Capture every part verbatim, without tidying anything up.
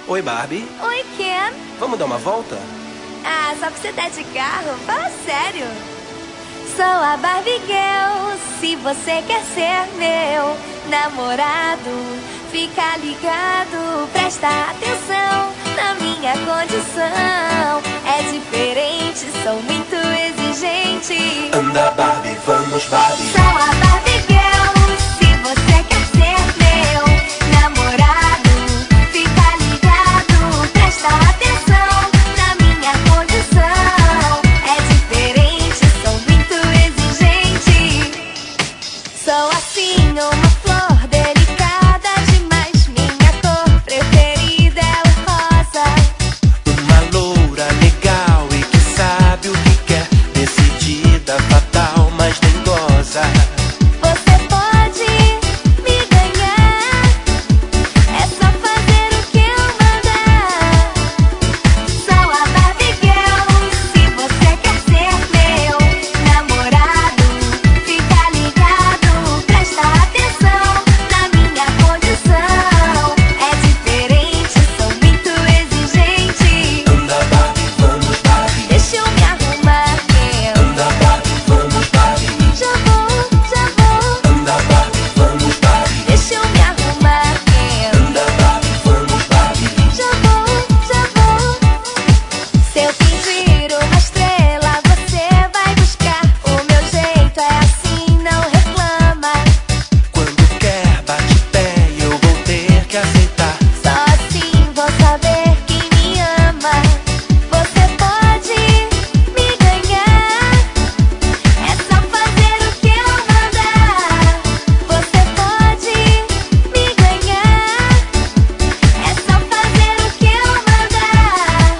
Oi, Barbie. Oi, Ken. Vamos dar uma volta? Ah, só pra você tá de carro? Fala sério. Sou a Barbie Girl. Se você quer ser meu namorado, fica ligado, presta atenção na minha condição. É diferente, sou muito exigente. Anda, Barbie, vamos, Barbie. Sou a Barbie Girl. Se você quer ser meu namorado, fica ligado, presta atenção na minha condição. É diferente, sou muito exigente. Sou assim, uma flor delicada demais. Minha cor preferida é o rosa. Uma loura legal e que sabe o que quer. Decidida, fatal, mas nem goza. Você pode me ganhar, é só fazer o que eu mandar. Sou a Barbie Girl. Se você quer ser meu namorado, fica ligado, presta atenção na minha condição. É diferente, sou muito exigente. Anda, Barbie, vamos, Barbie. Deixa eu me arrumar, Ken. Anda, Barbie, vamos, Barbie. Já vou, já vou. Anda, Barbie, vamos, Barbie. Deixa eu me arrumar, Ken. Anda, Barbie, vamos, Barbie. Já vou, já vou. Se eu fingir uma estrela, você vai buscar. O meu jeito é assim, não reclama. Quando quer, bate pé e eu vou ter que aceitar. Só assim vou saber que me ama. Você pode me ganhar, é só fazer o que eu mandar. Você pode me ganhar, é só fazer o que eu mandar.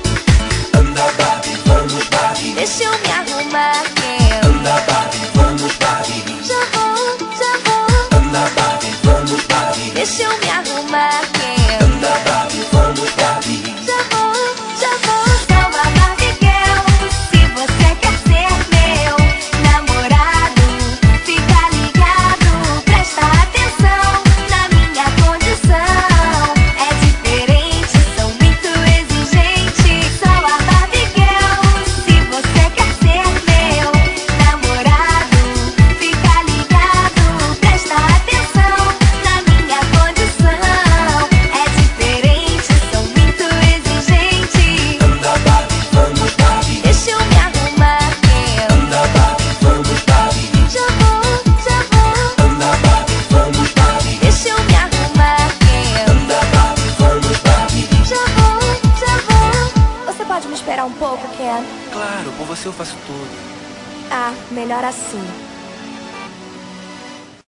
Anda, Barbie, vamos, Barbie. Deixa eu me arrumar, Ken. Anda, Barbie, vamos, Barbie. Já vou, já vou. Anda, Barbie, vamos, Barbie. Deixa eu me arrumar, Ken. Anda, Barbie, vamos, Barbie. Já vou, já vou. Sou a Barbie Girl. Se você quer ser meu namorado, fica ligado, presta atenção na minha condição. É diferente, sou muito exigente. Sou a Barbie Girl. Se você quer ser meu namorado, fica ligado, presta atenção na minha condição. É diferente, sou muito exigente. Anda, Barbie, vamos, Barbie. Deixa eu me arrumar, Ken. Anda, Barbie, vamos, Barbie. Já vou, já vou. Anda, Barbie, vamos, Barbie. Deixa eu me arrumar, Ken. Anda, Barbie, vamos, Barbie. Já vou, já vou. Você pode me esperar um pouco, Ken? Claro, por você eu faço tudo. Ah, melhor assim.